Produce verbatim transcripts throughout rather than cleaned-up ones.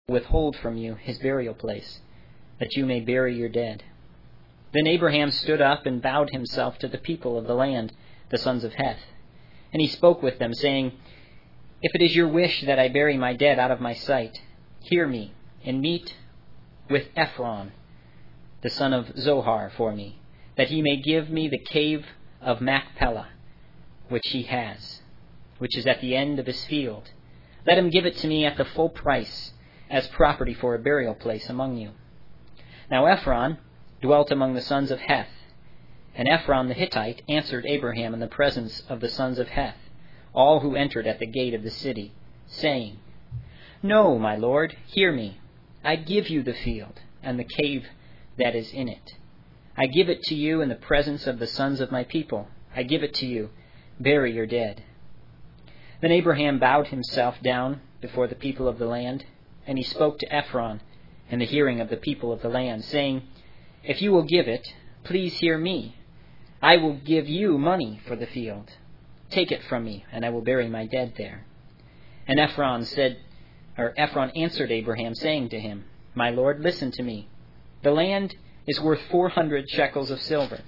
withhold from you his burial place, that you may bury your dead. Then Abraham stood up and bowed himself to the people of the land, the sons of Heth. And he spoke with them, saying, If it is your wish that I bury my dead out of my sight, hear me, and meet with Ephron, the son of Zohar, for me, that he may give me the cave of Machpelah, which he has, which is at the end of his field. Let him give it to me at the full price, as property for a burial place among you. Now Ephron dwelt among the sons of Heth, and Ephron the Hittite answered Abraham in the presence of the sons of Heth, all who entered at the gate of the city, saying, No, my lord, hear me. I give you the field, and the cave that is in it. I give it to you in the presence of the sons of my people. I give it to you. Bury your dead. Then Abraham bowed himself down before the people of the land, and he spoke to Ephron in the hearing of the people of the land, saying, If you will give it, please hear me. I will give you money for the field. Take it from me, and I will bury my dead there. And Ephron said, or Ephron answered Abraham, saying to him, My lord, listen to me. The land is worth four hundred shekels of silver.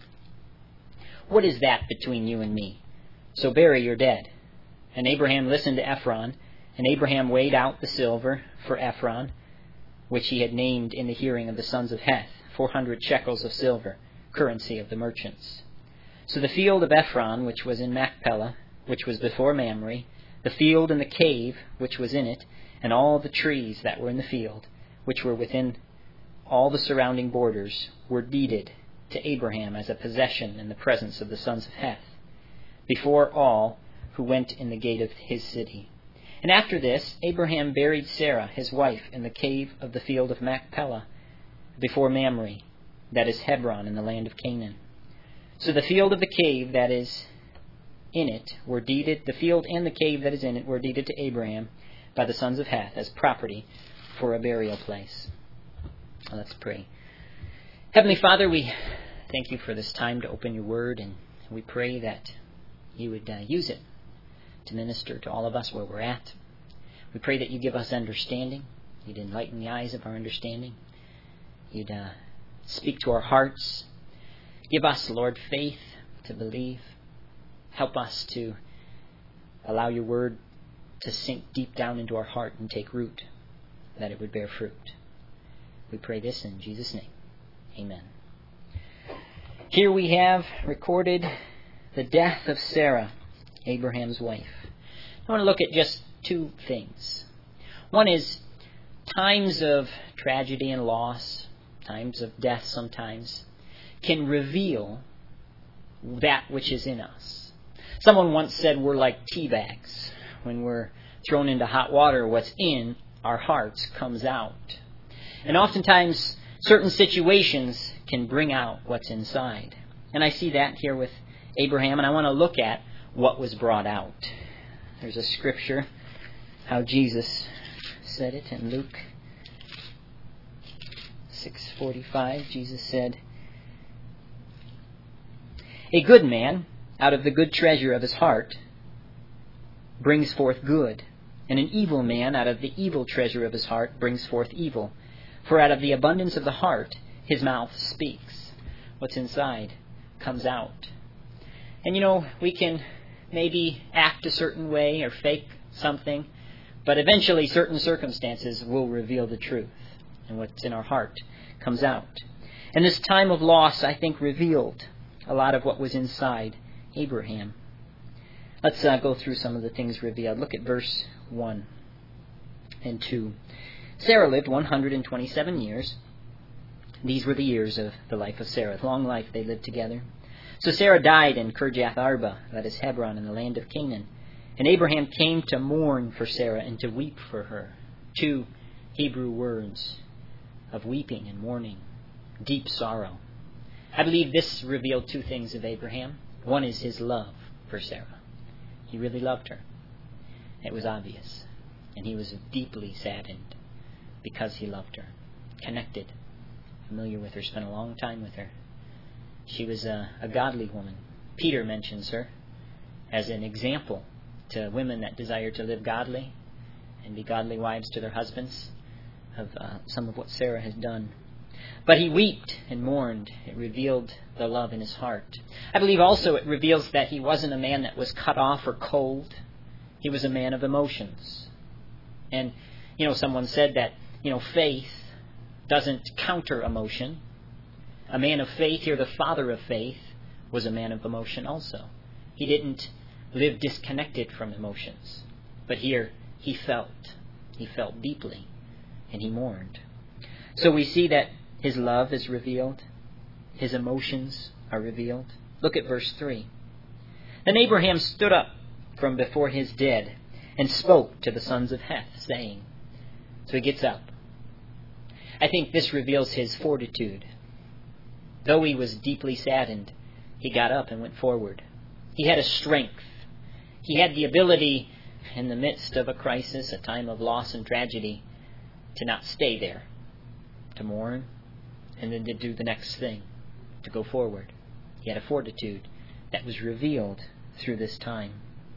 What is that between you and me? So bury your dead. And Abraham listened to Ephron, and Abraham weighed out the silver for Ephron, which he had named in the hearing of the sons of Heth, four hundred shekels of silver, currency of the merchants. So the field of Ephron, which was in Machpelah, which was before Mamre, the field and the cave, which was in it, and all the trees that were in the field, which were within all the surrounding borders, were deeded to Abraham as a possession in the presence of the sons of Heth, before all who went in the gate of his city. And after this, Abraham buried Sarah, his wife, in the cave of the field of Machpelah, before Mamre, that is Hebron, in the land of Canaan. So the field of the cave that is in it were deeded, the field and the cave that is in it were deeded to Abraham by the sons of Heth as property for a burial place. Let's pray. Heavenly Father, we thank you for this time to open your word, and we pray that you would uh, use it to minister to all of us where we're at. We pray that you give us understanding. You'd enlighten the eyes of our understanding. You'd uh, speak to our hearts. Give us, Lord, faith to believe. Help us to allow your word to sink deep down into our heart and take root, that it would bear fruit. We pray this in Jesus' name. Amen. Here we have recorded the death of Sarah, Abraham's wife. I want to look at just two things. One is times of tragedy and loss, times of death sometimes, can reveal that which is in us. Someone once said we're like tea bags. When we're thrown into hot water, what's in our hearts comes out. And oftentimes, certain situations can bring out what's inside. And I see that here with Abraham, and I want to look at what was brought out. There's a scripture, how Jesus said it in Luke six forty-five. Jesus said, A good man, out of the good treasure of his heart, brings forth good, and an evil man, out of the evil treasure of his heart, brings forth evil. For out of the abundance of the heart, his mouth speaks. What's inside comes out. And you know, we can maybe act a certain way or fake something, but eventually certain circumstances will reveal the truth, and what's in our heart comes out. And this time of loss, I think, revealed a lot of what was inside Abraham. Let's uh, go through some of the things revealed. Look at verse one and two. Sarah lived one hundred twenty-seven years. These were the years of the life of Sarah. Long life they lived together. So Sarah died in Kirjath Arba, that is Hebron, in the land of Canaan. And Abraham came to mourn for Sarah and to weep for her. Two Hebrew words of weeping and mourning. Deep sorrow. I believe this revealed two things of Abraham. One is his love for Sarah. He really loved her. It was obvious. And he was deeply saddened because he loved her. Connected. Familiar with her. Spent a long time with her. She was a, a godly woman. Peter mentions her as an example to women that desire to live godly and be godly wives to their husbands. of uh, some of what Sarah has done. But he wept and mourned. It revealed the love in his heart. I believe also it reveals that he wasn't a man that was cut off or cold. He was a man of emotions. And, you know, someone said that, you know, faith doesn't counter emotion. A man of faith, here the father of faith, was a man of emotion also. He didn't live disconnected from emotions. But here he felt. He felt deeply. And he mourned. So we see that his love is revealed. His emotions are revealed. Look at verse three. Then Abraham stood up from before his dead and spoke to the sons of Heth, saying. So he gets up. I think this reveals his fortitude. Though he was deeply saddened, he got up and went forward. He had a strength. He had the ability, in the midst of a crisis, a time of loss and tragedy, to not stay there, to mourn, and then to do the next thing, to go forward. He had a fortitude that was revealed through this time.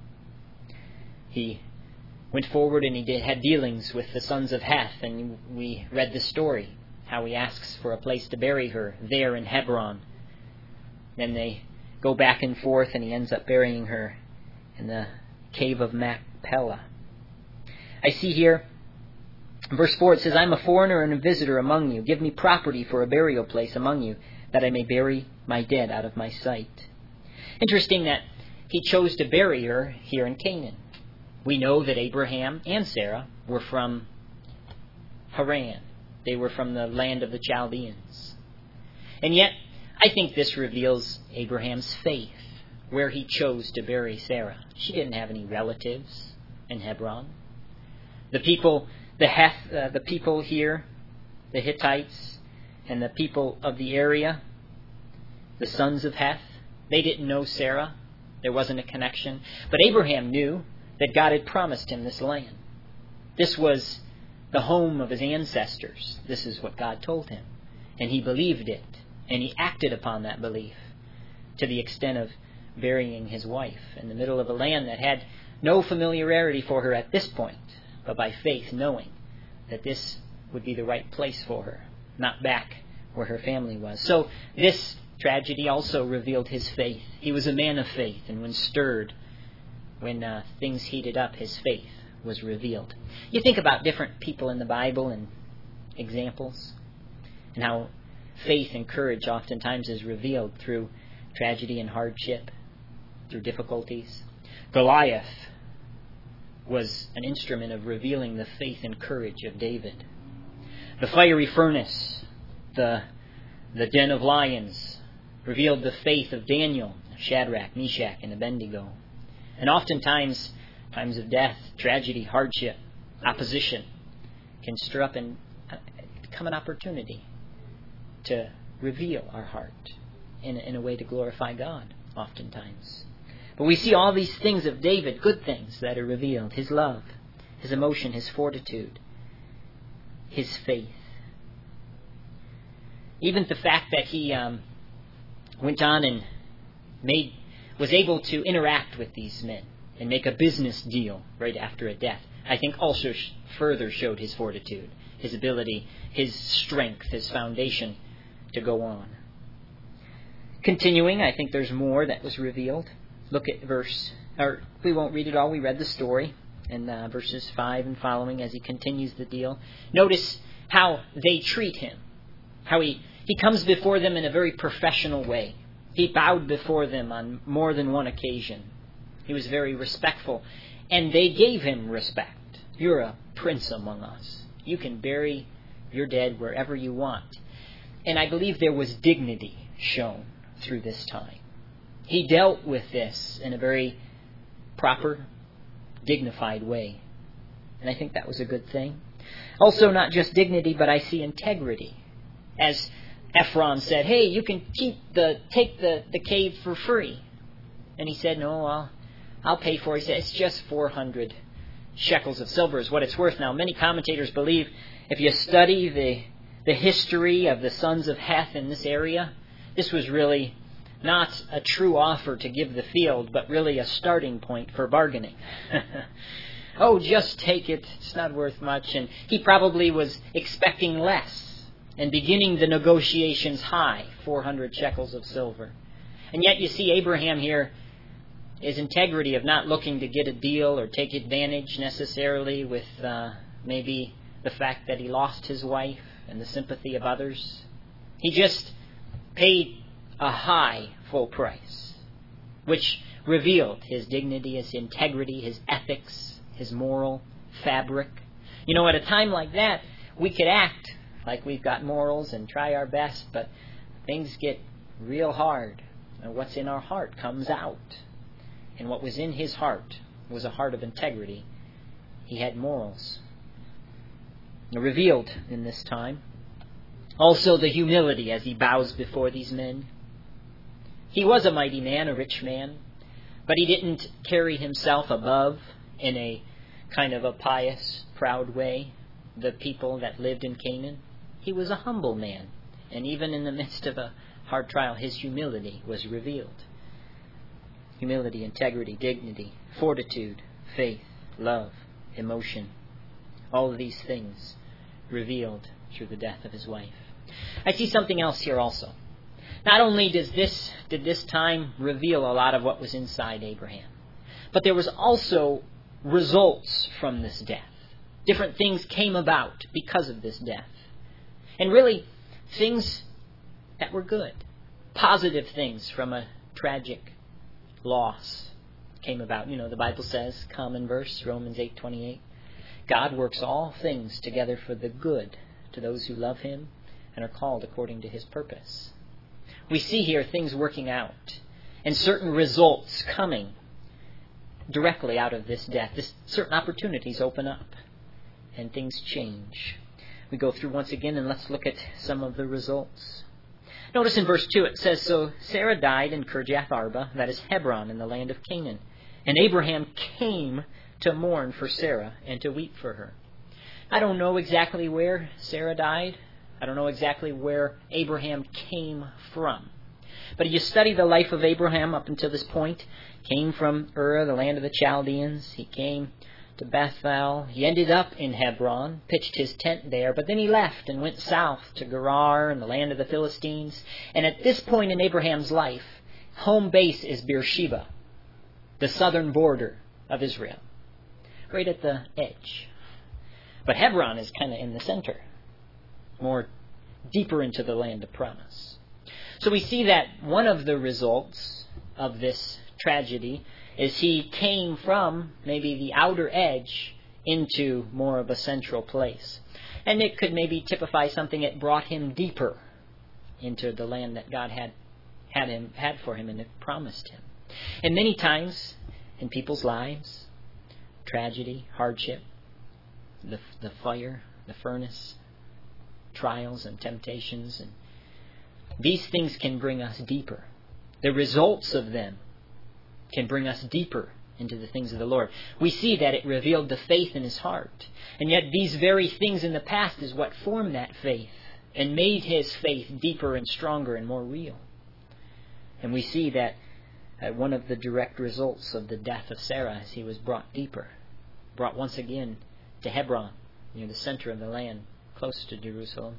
He went forward and he did, had dealings with the sons of Heth, and we read the story, how he asks for a place to bury her there in Hebron. Then they go back and forth, and he ends up burying her in the cave of Machpelah. I see here, in verse four, it says, I am a foreigner and a visitor among you. Give me property for a burial place among you, that I may bury my dead out of my sight. Interesting that he chose to bury her here in Canaan. We know that Abraham and Sarah were from Haran. They were from the land of the Chaldeans. And yet, I think this reveals Abraham's faith, where he chose to bury Sarah. She didn't have any relatives in Hebron. The people, the Heth, uh, the people here, the Hittites, and the people of the area, the sons of Heth, they didn't know Sarah. There wasn't a connection. But Abraham knew that God had promised him this land. This was the home of his ancestors. This is what God told him. And he believed it. And he acted upon that belief to the extent of burying his wife in the middle of a land that had no familiarity for her at this point, but by faith knowing that this would be the right place for her, not back where her family was. So this tragedy also revealed his faith. He was a man of faith, and when stirred, when uh, things heated up, his faith was revealed. You think about different people in the Bible and examples, and how faith and courage oftentimes is revealed through tragedy and hardship, through difficulties. Goliath was an instrument of revealing the faith and courage of David. The fiery furnace, the, the den of lions, revealed the faith of Daniel, Shadrach, Meshach, and Abednego. And oftentimes, times of death, tragedy, hardship, opposition can stir up and become an opportunity to reveal our heart in, in a way to glorify God, oftentimes. But we see all these things of David, good things that are revealed. His love, his emotion, his fortitude, his faith. Even the fact that he um, went on and made was able to interact with these men and make a business deal right after a death, I think also sh- further showed his fortitude, his ability, his strength, his foundation to go on. Continuing, I think there's more that was revealed. Look at verse, or we won't read it all, we read the story in uh, verses five and following as he continues the deal. Notice how they treat him, how he, he comes before them in a very professional way. He bowed before them on more than one occasion. He was very respectful, and they gave him respect. You're a prince among us. You can bury your dead wherever you want. And I believe there was dignity shown through this time. He dealt with this in a very proper, dignified way. And I think that was a good thing. Also, not just dignity, but I see integrity. As Ephron said, hey, you can keep the take the, the cave for free. And he said, no, I'll, I'll pay for it. He said, it's just four hundred shekels of silver is what it's worth. Now, many commentators believe if you study the, the history of the sons of Heth in this area, this was really not a true offer to give the field, but really a starting point for bargaining. oh, just take it, it's not worth much. And he probably was expecting less and beginning the negotiations high, four hundred shekels of silver. And yet you see Abraham here, his integrity of not looking to get a deal or take advantage necessarily with uh, maybe the fact that he lost his wife and the sympathy of others. He just paid a high full price, which revealed his dignity, his integrity, his ethics, his moral fabric. You know, at a time like that, we could act like we've got morals and try our best, but things get real hard. And what's in our heart comes out. And what was in his heart was a heart of integrity. He had morals. Revealed in this time. Also the humility as he bows before these men. He was a mighty man, a rich man, but he didn't carry himself above in a kind of a pious, proud way the people that lived in Canaan. He was a humble man, and even in the midst of a hard trial, his humility was revealed. Humility, integrity, dignity, fortitude, faith, love, emotion. All of these things revealed through the death of his wife. I see something else here also. Not only does this did this time reveal a lot of what was inside Abraham, but there was also results from this death. Different things came about because of this death. And really, things that were good. Positive things from a tragic loss came about. You know, the Bible says, common verse, Romans eight twenty-eight, God works all things together for the good to those who love Him and are called according to His purpose. We see here things working out and certain results coming directly out of this death. This, certain opportunities open up and things change. We go through once again and let's look at some of the results. Notice in verse two it says, so Sarah died in Kirjath Arba, that is Hebron, in the land of Canaan. And Abraham came to mourn for Sarah and to weep for her. I don't know exactly where Sarah died. I don't know exactly where Abraham came from. But if you study the life of Abraham up until this point, came from Ur, the land of the Chaldeans. He came to Bethel. He ended up in Hebron, pitched his tent there, but then he left and went south to Gerar and the land of the Philistines. And at this point in Abraham's life, home base is Beersheba, the southern border of Israel, right at the edge. But Hebron is kind of in the center, more deeper into the land of promise. So we see that one of the results of this tragedy is he came from maybe the outer edge into more of a central place. And it could maybe typify something that brought him deeper into the land that God had had him had for him and had promised him. And many times in people's lives, tragedy, hardship, the the fire, the furnace, trials and temptations, and these things can bring us deeper. The results of them can bring us deeper into the things of the Lord. We see that it revealed the faith in his heart. And yet these very things in the past is what formed that faith and made his faith deeper and stronger and more real. And we see that uh, one of the direct results of the death of Sarah is he was brought deeper, brought once again to Hebron, near the center of the land, close to Jerusalem.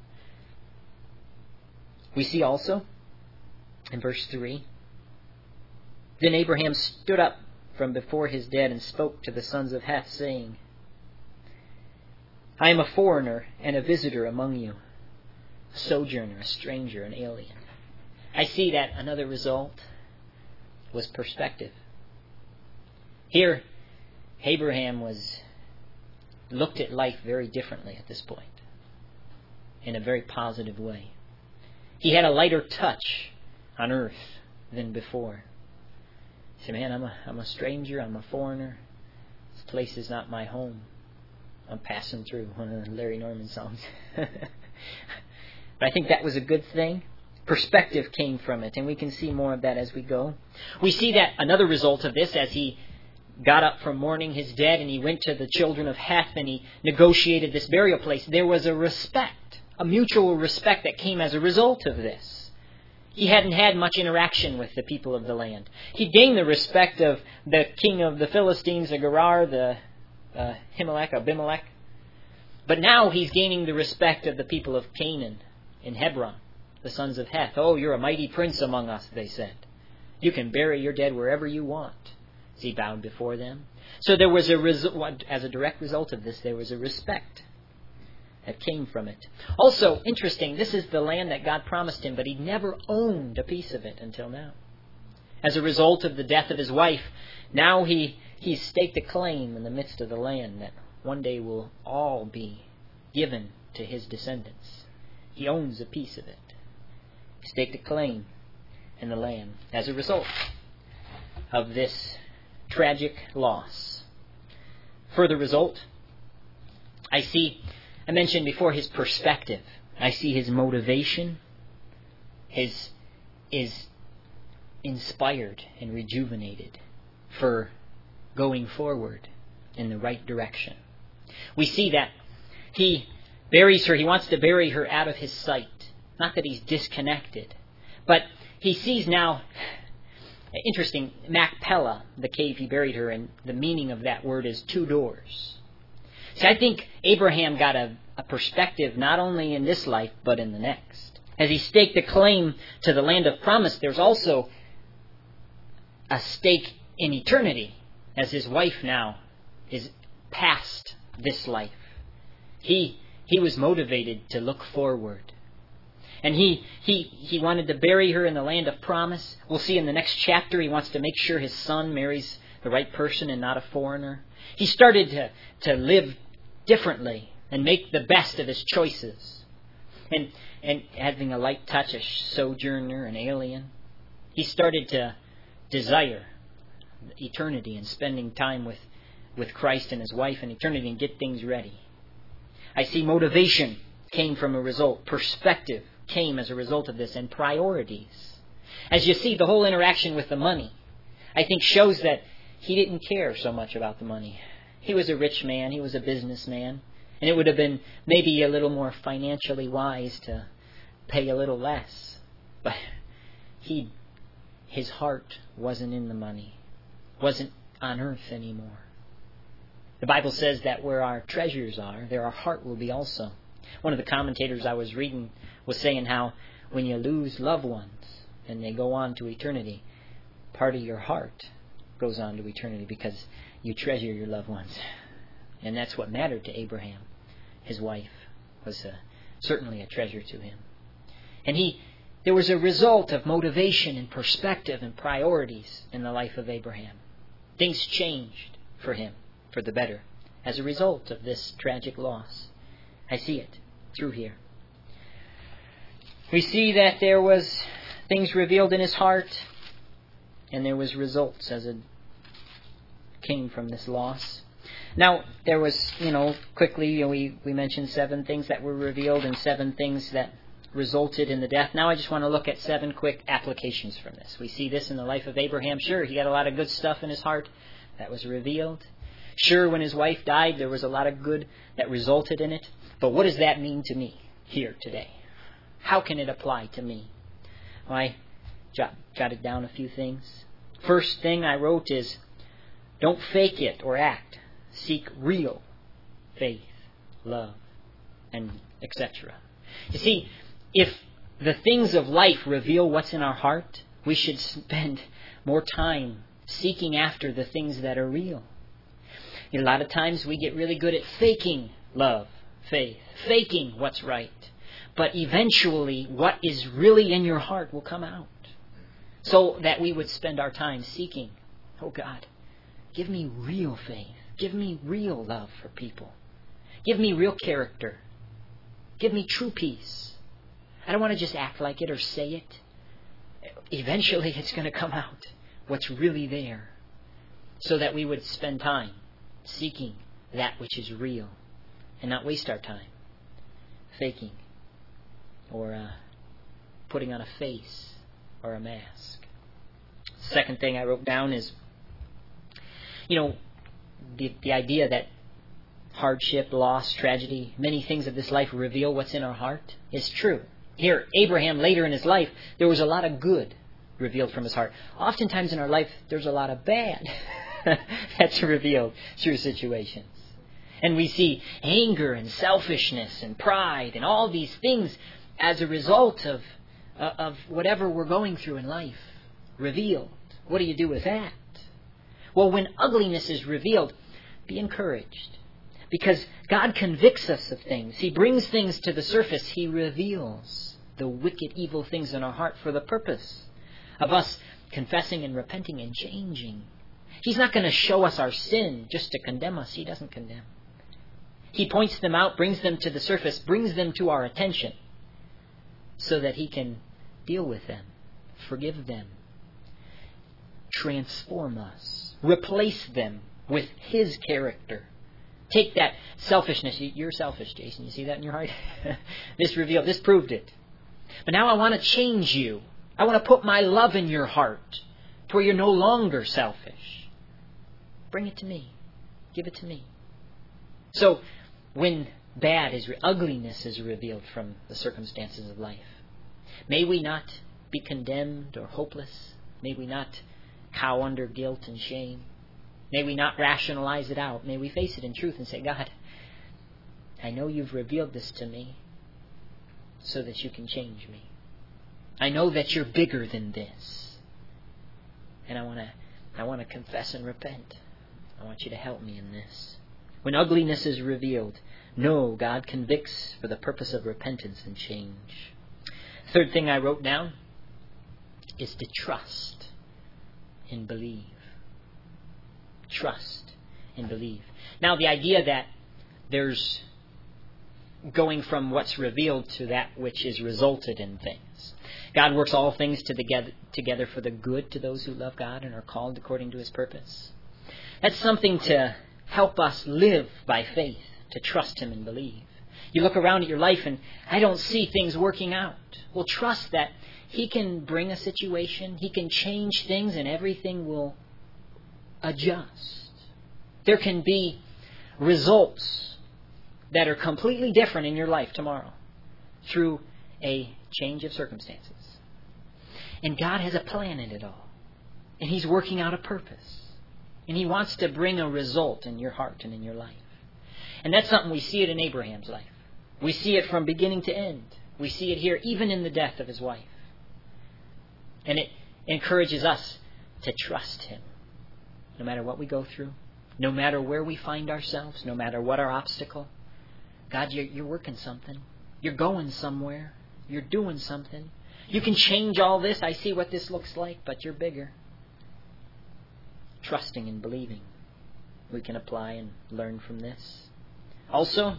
We see also in verse three, then Abraham stood up from before his dead and spoke to the sons of Heth, saying, I am a foreigner and a visitor among you, a sojourner, a stranger, an alien. I see that another result was perspective. Here, Abraham was looked at life very differently at this point, in a very positive way. He had a lighter touch on earth than before. He said, man, I'm a, I'm a stranger, I'm a foreigner. This place is not my home. I'm passing through, one of the Larry Norman songs. But I think that was a good thing. Perspective came from it, and we can see more of that as we go. We see that another result of this, as he got up from mourning his dead and he went to the children of Heth and he negotiated this burial place, there was a respect, a mutual respect that came as a result of this. He hadn't had much interaction with the people of the land. He gained the respect of the king of the Philistines, the Gerar, the uh, Ahimelech, Abimelech. But now he's gaining the respect of the people of Canaan in Hebron, the sons of Heth. "Oh, you're a mighty prince among us," they said. "You can bury your dead wherever you want." As he bowed before them. So there was a res- as a direct result of this, there was a respect that came from it. Also, interesting, this is the land that God promised him, but he never owned a piece of it until now. As a result of the death of his wife, now he he's staked a claim in the midst of the land that one day will all be given to his descendants. He owns a piece of it. He staked a claim in the land as a result of this tragic loss. Further result, I see, I mentioned before, his perspective. I see his motivation, his is inspired and rejuvenated for going forward in the right direction. We see that he buries her, he wants to bury her out of his sight. Not that he's disconnected, but he sees now, interesting, Machpelah, the cave he buried her in, the meaning of that word is two doors. See, I think Abraham got a, a perspective not only in this life, but in the next. As he staked a claim to the land of promise, there's also a stake in eternity, as his wife now is past this life. He he was motivated to look forward. And he, he, he wanted to bury her in the land of promise. We'll see in the next chapter he wants to make sure his son marries the right person and not a foreigner. He started to, to live differently and make the best of his choices. And, and having a light touch, a sojourner, an alien. He started to desire eternity and spending time with, with Christ and his wife in eternity and get things ready. I see motivation came from a result. Perspective came as a result of this, and priorities. As you see, the whole interaction with the money, I think, shows that he didn't care so much about the money. He was a rich man, he was a businessman, and it would have been maybe a little more financially wise to pay a little less. But he, his heart wasn't in the money, wasn't on earth anymore. The Bible says that where our treasures are, there our heart will be also. One of the commentators I was reading was saying how when you lose loved ones and they go on to eternity, part of your heart goes on to eternity because you treasure your loved ones. And that's what mattered to Abraham. His wife was a, certainly a treasure to him. And he, there was a result of motivation and perspective and priorities in the life of Abraham. Things changed for him for the better as a result of this tragic loss. I see it through here. We see that there was things revealed in his heart, and there was results as it came from this loss. Now, there was, you know, quickly, you know, we, we mentioned seven things that were revealed and seven things that resulted in the death. Now I just want to look at seven quick applications from this. We see this in the life of Abraham. Sure, he had a lot of good stuff in his heart that was revealed. Sure, when his wife died, there was a lot of good that resulted in it. But what does that mean to me here today? How can it apply to me? Well, I jot, jotted down a few things. First thing I wrote is, don't fake it or act. Seek real faith, love, and et cetera. You see, if the things of life reveal what's in our heart, we should spend more time seeking after the things that are real. A lot of times we get really good at faking love, faith, faking what's right. But eventually what is really in your heart will come out. So that we would spend our time seeking, oh God, give me real faith. Give me real love for people. Give me real character. Give me true peace. I don't want to just act like it or say it. Eventually it's going to come out what's really there. So that we would spend time seeking that which is real and not waste our time faking or uh, putting on a face or a mask. Second thing I wrote down is, you know, the, the idea that hardship, loss, tragedy, many things of this life reveal what's in our heart is true. Here, Abraham, later in his life, there was a lot of good revealed from his heart. Oftentimes in our life, there's a lot of bad that's revealed through situations. And we see anger and selfishness and pride and all these things as a result of, uh, of whatever we're going through in life revealed. What do you do with that? Well, when ugliness is revealed, be encouraged. Because God convicts us of things. He brings things to the surface. He reveals the wicked, evil things in our heart for the purpose of us confessing and repenting and changing. He's not going to show us our sin just to condemn us. He doesn't condemn. He points them out, brings them to the surface, brings them to our attention so that He can deal with them, forgive them, transform us, replace them with His character. Take that selfishness. You're selfish, Jason. You see that in your heart? This revealed, this proved it. But now I want to change you. I want to put my love in your heart to where you're no longer selfish. Bring it to me. Give it to me. So, when bad is, ugliness is revealed from the circumstances of life, may we not be condemned or hopeless. May we not cower under guilt and shame. May we not rationalize it out. May we face it in truth and say, God, I know You've revealed this to me so that You can change me. I know that You're bigger than this. And I want to I want to confess and repent. I want You to help me in this. When ugliness is revealed, know God convicts for the purpose of repentance and change. Third thing I wrote down is to trust and believe. Trust and believe. Now, the idea that there's going from what's revealed to that which is resulted in things. God works all things together, together for the good to those who love God and are called according to His purpose. That's something to help us live by faith, to trust Him and believe. You look around at your life and I don't see things working out. Well, trust that He can bring a situation, He can change things, and everything will adjust. There can be results that are completely different in your life tomorrow through a change of circumstances. And God has a plan in it all. And He's working out a purpose. And He wants to bring a result in your heart and in your life. And that's something we see it in Abraham's life. We see it from beginning to end. We see it here even in the death of his wife. And it encourages us to trust Him. No matter what we go through, no matter where we find ourselves, no matter what our obstacle. God, you're, you're working something. You're going somewhere. You're doing something. You can change all this. I see what this looks like, but you're bigger. Trusting and believing. We can apply and learn from this. Also,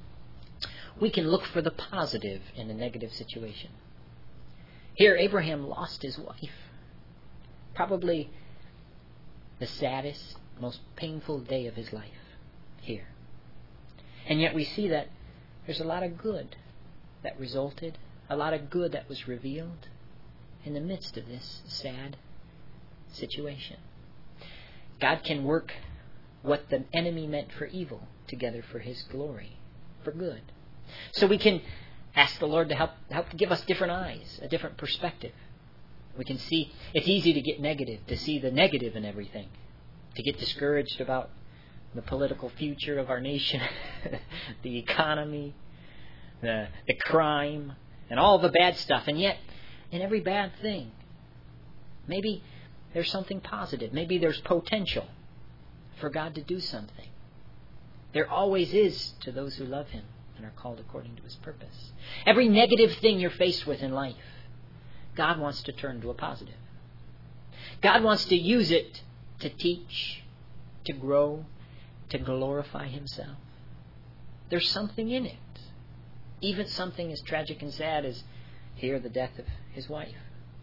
we can look for the positive in a negative situation. Here, Abraham lost his wife. Probably the saddest, most painful day of his life here. And yet we see that there's a lot of good that resulted, a lot of good that was revealed in the midst of this sad situation. God can work what the enemy meant for evil together for His glory, for good. So we can ask the Lord to help help give us different eyes, a different perspective. We can see, it's easy to get negative, to see the negative in everything, to get discouraged about the political future of our nation, the economy, the, the crime, and all the bad stuff. And yet, in every bad thing, maybe there's something positive. Maybe there's potential for God to do something. There always is to those who love Him and are called according to His purpose. Every negative thing you're faced with in life, God wants to turn to a positive. God wants to use it to teach, to grow, to glorify Himself. There's something in it. Even something as tragic and sad as here the death of his wife.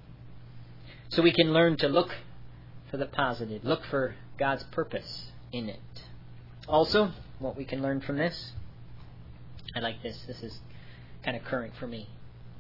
So we can learn to look for the positive, look for God's purpose in it. Also, what we can learn from this, I like this, this is kind of current for me.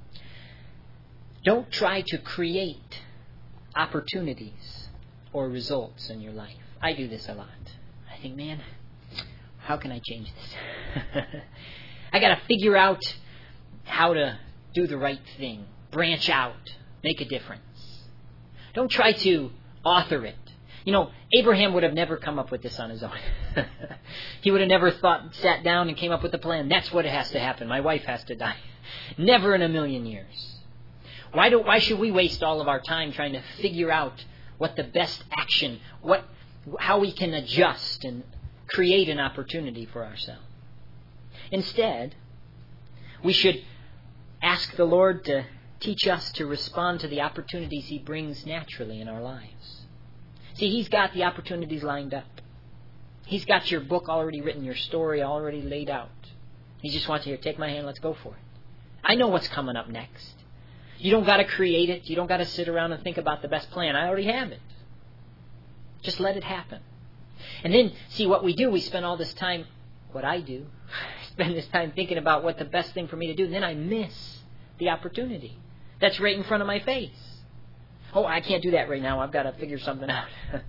Don't try to create opportunities or results in your life. I do this a lot. I think, man, how can I change this? I got to figure out how to do the right thing, branch out, make a difference. Don't try to author it. You know, Abraham would have never come up with this on his own. He would have never thought, sat down and came up with a plan. That's what has to happen. My wife has to die. Never in a million years. Why do, why should we waste all of our time trying to figure out what the best action, what, how we can adjust and create an opportunity for ourselves? Instead, we should ask the Lord to teach us to respond to the opportunities He brings naturally in our lives. See, He's got the opportunities lined up. He's got your book already written, your story already laid out. He just wants you to take my hand, let's go for it. I know what's coming up next. You don't got to create it. You don't got to sit around and think about the best plan. I already have it. Just let it happen. And then, see, what we do, we spend all this time, what I do, spend this time thinking about what the best thing for me to do, and then I miss the opportunity that's right in front of my face. Oh, I can't do that right now. I've got to figure something out.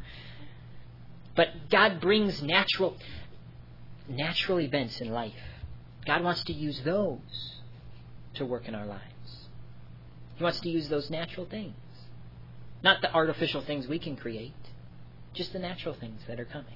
But God brings natural, natural events in life. God wants to use those to work in our lives. He wants to use those natural things. Not the artificial things we can create. Just the natural things that are coming.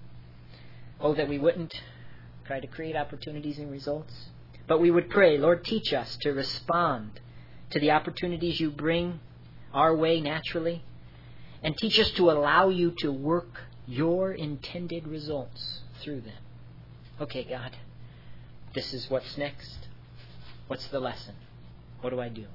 Oh, that we wouldn't try to create opportunities and results. But we would pray, Lord, teach us to respond to the opportunities you bring our way naturally, and teach us to allow you to work your intended results through them. Okay, God, this is what's next. What's the lesson? What do I do?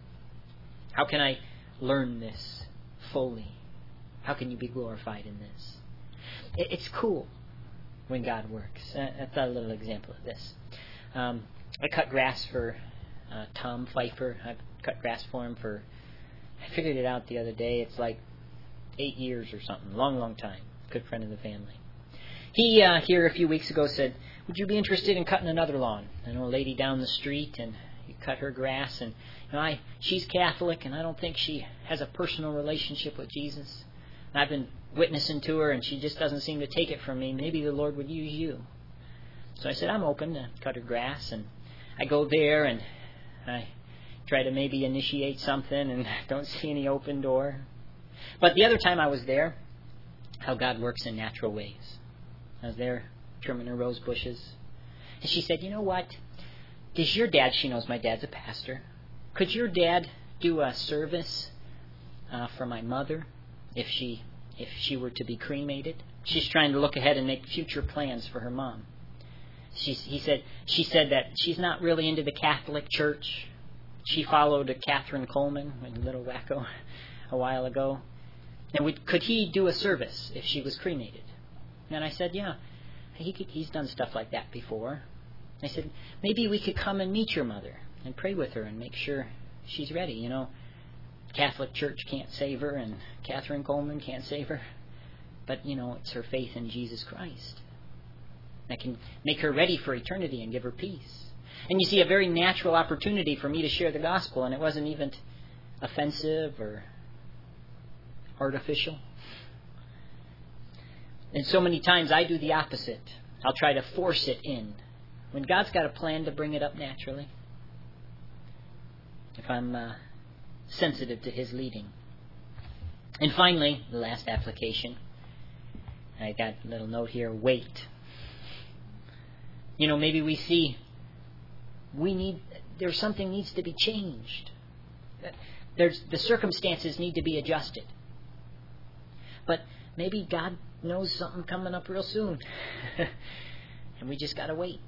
How can I learn this fully? How can you be glorified in this? It's cool when God works. That's a little example of this. Um, I cut grass for uh, Tom Pfeiffer. I've cut grass for him for I figured it out the other day. It's like eight years or something. Long, long time. Good friend of the family. He, uh, here a few weeks ago, said, would you be interested in cutting another lawn? I know a lady down the street, and you cut her grass. And you know, I, she's Catholic, and I don't think she has a personal relationship with Jesus. And I've been witnessing to her, and she just doesn't seem to take it from me. Maybe the Lord would use you. So I said, I'm open to cut her grass. And I go there, and I try to maybe initiate something and don't see any open door. But the other time I was there, how God works in natural ways. I was there trimming her rose bushes. And she said, you know what? Does your dad, she knows my dad's a pastor, could your dad do a service uh, for my mother if she if she were to be cremated? She's trying to look ahead and make future plans for her mom. She, he said, she said that she's not really into the Catholic Church. She followed a Catherine Coleman, a little wacko, a while ago. And would, could he do a service if she was cremated? And I said, yeah, he could, he's done stuff like that before. I said, maybe we could come and meet your mother and pray with her and make sure she's ready. You know, Catholic Church can't save her and Catherine Coleman can't save her. But, you know, it's her faith in Jesus Christ that can make her ready for eternity and give her peace. And you see, a very natural opportunity for me to share the gospel, and it wasn't even offensive or artificial. And so many times I do the opposite. I'll try to force it in, when God's got a plan to bring it up naturally. If I'm uh, sensitive to His leading. And finally, the last application. I got a little note here, wait. You know, maybe we see we need, there's something needs to be changed. There's, the circumstances need to be adjusted. But maybe God knows something coming up real soon. And we just got to wait.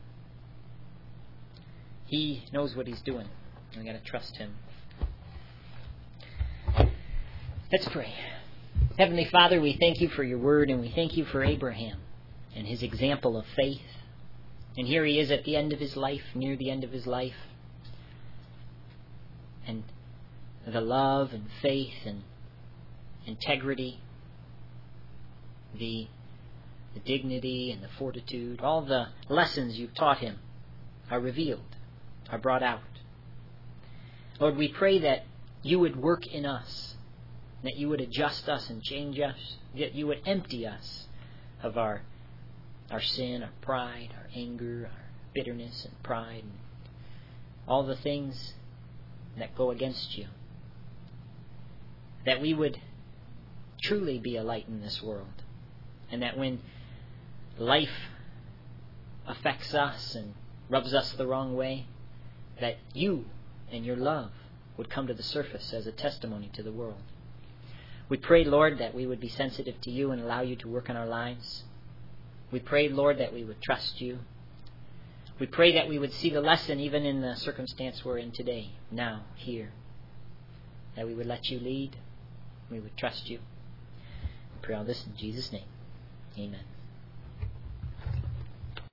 He knows what He's doing. We got to trust Him. Let's pray. Heavenly Father, we thank You for Your word, and we thank You for Abraham and his example of faith. And here he is at the end of his life, near the end of his life. And the love and faith and integrity, the, the dignity and the fortitude, all the lessons You've taught him are revealed, are brought out. Lord, we pray that You would work in us, that You would adjust us and change us, that You would empty us of our our sin, our pride, our anger, our bitterness and pride, and all the things that go against You. That we would truly be a light in this world. And that when life affects us and rubs us the wrong way, that you and your love would come to the surface as a testimony to the world. We pray, Lord, that we would be sensitive to you and allow you to work in our lives. We pray, Lord, that we would trust you. We pray that we would see the lesson even in the circumstance we're in today, now, here. That we would let you lead. We would trust you. We pray all this in Jesus' name. Amen.